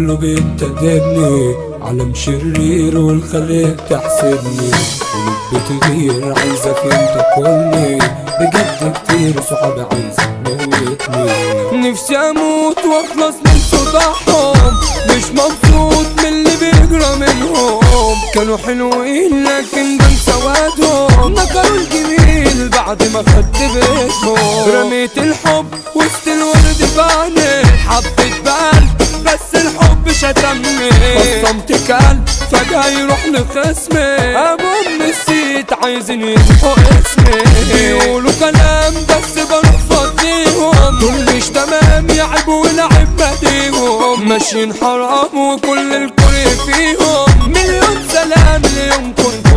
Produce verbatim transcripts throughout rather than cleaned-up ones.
كله بينتدبني، عالم شرير والخليق تحسدني، قلوب بتغير عايزة فين تاكلني، بجد كتير صحابي عايزة تموتني. نفسي اموت واخلص من صداعهم، مش مبسوط من اللي بيجرى منهم، كانوا حلوين لكن بان سوادهم، نكروا الجميل بعد ما خدت بيتهم، رميت الحب وسط الورد بعدي، حبيت بقلب بس الحب شتمني، خصمت كلب فجأة يروح لخصمي، ابوم نسيت عايزين يمحوا اسمي، بيقولوا كلام بس بروح فضيهم، دول مش تمام يعبوا ولعب بديهم، ماشيين حرام وكل الكل فيهم، مليون سلام اليوم كنت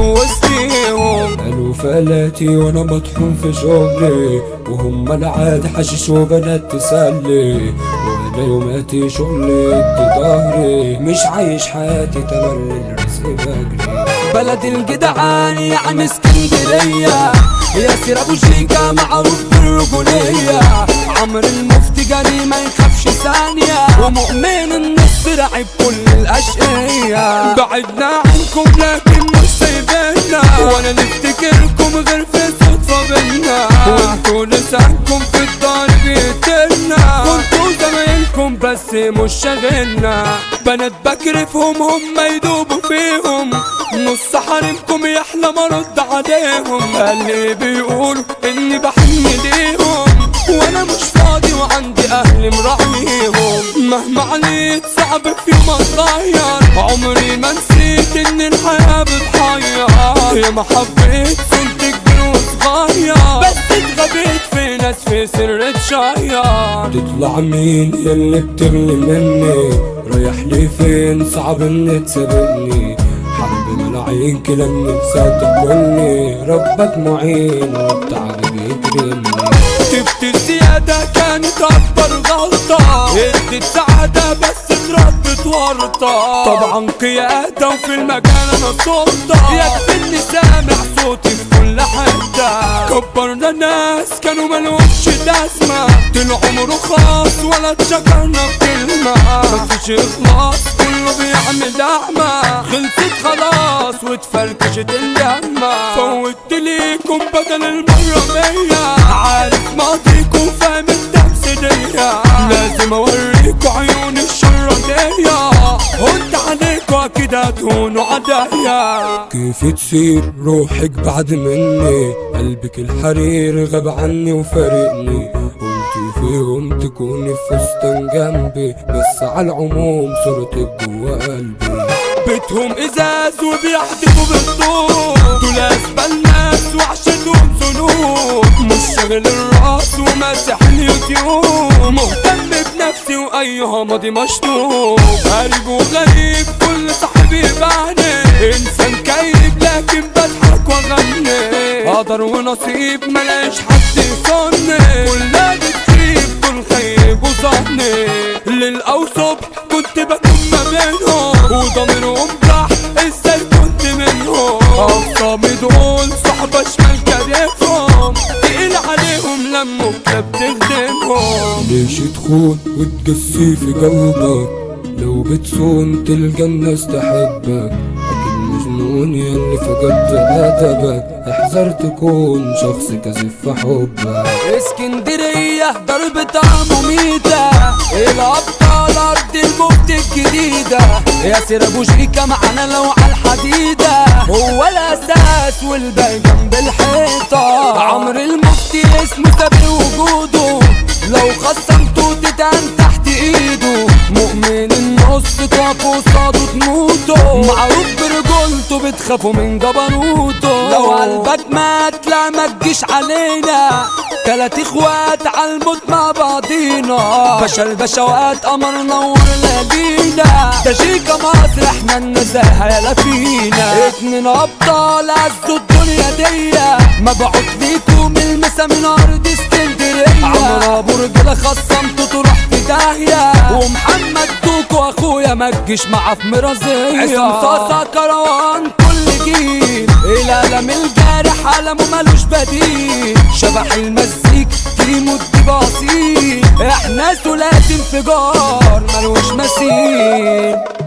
وسطيهم. قالوا فلاتي وانا مطحون في شغلي، وهم العاد حشيش وبنات تسلي، وانا يوماتي شغلي ادي ظهري، مش عايش حياتي تملي الرزق بجري. بلد الجدعان يعني اسكندرية، ياسر ابو شيكا معروف بالرجولية، عمرو المفتي جري ما يخافش ثانية، ومؤمن النص راعي بكل الاشقية، بعدنا عنكم لكن مش سايبنا، وانا نفتكركم غير في صدفة بينا، وانتوا لسانكم في الدار بيقتلنا، وانتوا زمايلكم بس مش شاغلنا، بنات بكرفهم هم يدوبوا فيهم، نص حريمكم يحلى مرد عليهم، اللي بيقولوا اني بحن ليهم، وانا مش فاضي وعندي اهل مراعيهم، مهما عليت صعب في يوم اتغير، عمري ما نسيت ان الحياة بتحير، يا ما حبيت كنت كبير وصغير، بس اتغبيت في ناس في سر تشير. تطلع مين يلي بتغلي مني، رايح لي فين صعب ان تسابقني، حرب ملاعين كلا النفسات تاكلني، ربك معين والتعب بيكرمني. تبت الزيادة كانت أكبر غلطة، ادت سعادة بس اتردت ورطة، طبعا قيادة وفي المكان أنا سلطة، يكفي إني سامع صوتي في كل حتة، كبرنا ناس كانوا ملهمش لازمة، طلعوا رخاص ولا اتشكرنا بكلمة، مفيش إخلاص كله بيعمل أعمى، خلصت خلاص واتفركشت اللمة، فوتت ليكم بدل المرة مية، عارف ماضيكوا فاهم التمثيلية، لازم اوريكوا عيون الشرانية، هد عليكوا اكيد هتهونوا عليا. كيف تصير روحك بعد مني، قلبك الحرير غاب عني وفارقني، قلت في يوم تكوني في فستان جنبي، بس على العموم صورتك جوا قلبي. بيتهم ازاز وبيحدفوا بالطوب، دول اسبال ناس وعشتهم ذنوب، مش شاغل الراس وماسح اليوتيوب، مهتم بنفسي وايها ماضي مشطوب، غريب وغريب كل صاحبي يبعني، انسان كئيب لكن بضحك واغني، قدر ونصيب ملاش حد يصني، كلها بتخيب دول خيب وظني، ليل او صبح كنت بكون ما بينهم، وضميرهم راح ازاي كنت منهم، اخصامي دول صحبة شمال كريفهم، تقيل عليهم لما كلاب تخدمهم. ليش تخون وتقسي في قلبك، لو بتصون تلقى الناس تحبك، لكن مجنون يلي فقدت ادبك، احذر تكون شخص كذب في حبك. اسكندرية ضربتها مميتة، الابطال ارض الموت الجديدة، ياسر ابو شيكا معانا لو عالحديدة، هو الاساس والباقي جنب الحيطة، عمرو المفتي اسمه سابق وجوده، لو خصمته تتان تحت ايده، مؤمن النص تقفوا قصاده تموتوا، معروف برجولته بتخافوا من جبروته، لو قلبك مات لا ما تجيش علينا، تلات اخوات عالموت مع بعضينا، باشا البشوات قمر نور ليالينا، ده شيكا مصر احنا النزاهة يالا فينا، اتنين ابطال عزوا الدنيا ديا، مبعوت ليكم المسا من ارض اسكندرية، عمرو ابو رجالة خصمته تروح في داهية، ومحمد دوكو اخويا ما تجيش معاه في مرازية، عصام صاصا كروان كل جيل، القلم الجارح قلمه ملوش بديل، شبح المزيك كيمو الدباصيل، احنا ثلاثي انفجار ملوش مثيل.